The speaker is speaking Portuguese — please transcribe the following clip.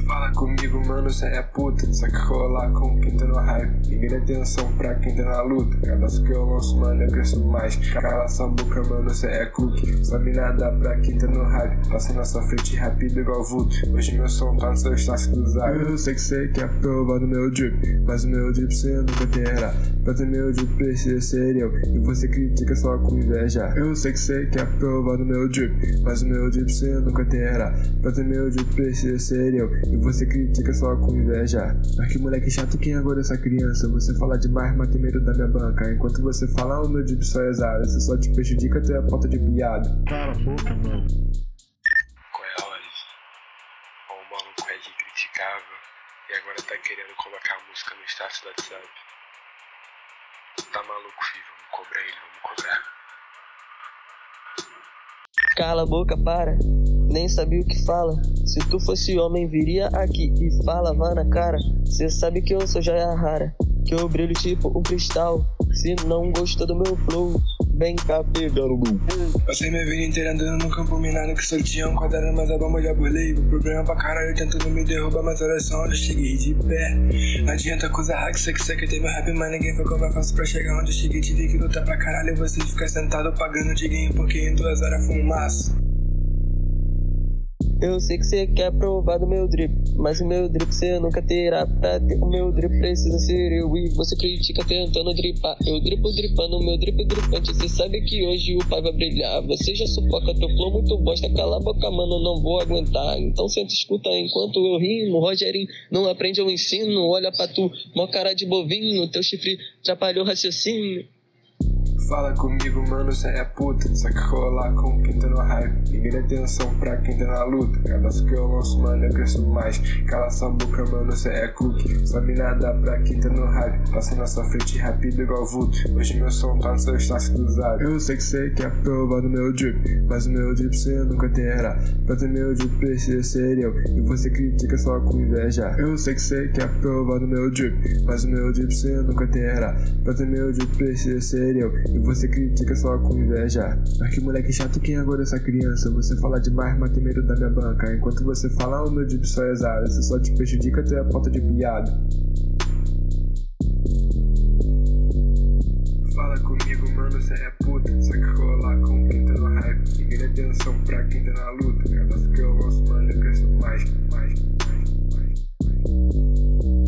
Fala comigo, mano, cê é puta. Só que rolar com quem tá no hype. Ninguém dá atenção pra quem tá na luta. Cada vez que eu lanço, mano, eu cresço mais. Cala sua boca, mano, cê é cookie. Sabe nada pra quem tá no hype. Passa na sua frente rápido igual vulto. Hoje meu som tá no seu status do zap. Eu sei que cê quer provar no meu drip, mas o meu drip cê nunca terá. Pra ter meu drip precisa ser eu, e você critica só com inveja. Eu sei que cê quer provar no meu drip, mas o meu drip cê nunca terá. Pra ter meu drip precisa ser eu, e você critica só com inveja. Mas que moleque chato, quem agora é essa criança? Você fala demais, mas tem medo da minha banca. Enquanto você fala, o meu drip só exala. Você só te prejudica, tu é a falta de piada. Cala a boca, mano. Qual é a hora? O maluco é que criticava e agora tá querendo colocar a música no status do WhatsApp. Tá maluco, filho? Vamos cobrar ele, vamos cobrar. Cala a boca, para. Nem sabia o que fala. Se tu fosse homem, viria aqui e falava na cara. Cê sabe que eu sou joia rara, que eu brilho tipo um cristal. Se não gostou do meu flow, vem cá pegar o meu. Passei minha vida inteira andando no campo minado, que só tinha um quadrado, mas a bomba já bolei. O problema pra caralho, tentando me derrubar, mas olha só onde eu cheguei de pé. Não adianta acusar hack, sei que você quer ter meu rap, mas ninguém foi como eu faço pra chegar onde eu cheguei. Tive que lutar pra caralho, você ficar sentado pagando de game, porque em 2 horas fumaça. Eu sei que cê quer provar do meu drip, mas o meu drip cê nunca terá. Pra ter o meu drip precisa ser eu, e você critica tentando dripar. Eu dripo dripando, o meu drip dripante. Cê sabe que hoje o pai vai brilhar. Você já sufoca teu flow muito bosta. Cala a boca, mano, não vou aguentar. Então senta, escuta enquanto eu rimo. Rogerinho não aprende, eu ensino. Olha pra tu, mó cara de bovinho. Teu chifre atrapalhou o raciocínio. Fala comigo, mano, cê é puta. Só que rolar com quem tá no hype. Ninguém dá atenção pra quem tá na luta. Cada vez que eu lanço, mano, eu cresço mais. Cala sua boca, mano, cê é cookie. Sabe nada pra quem tá no hype. Passa na sua frente rápido igual vulto. Hoje meu som tá no seu status do zap. Eu sei que cê quer provar no meu drip, mas o meu drip cê nunca terá. Pra ter meu drip precisa ser eu, e você critica só com inveja. Eu sei que cê quer provar no meu drip, mas o meu drip cê nunca terá. Pra ter meu drip precisa ser eu, e você critica só com inveja. Mas que moleque chato, quem agora é essa criança? Você fala demais, mas tem medo da minha banca. Enquanto você fala, o meu drip só exala. Você só te prejudica, tu é a falta de piada. Fala comigo, mano, cê é puta. Só que rolar com quem tá no hype. Ninguém dá atenção pra quem tá na luta. Cada vez que eu lanço, mano, eu cresço mais.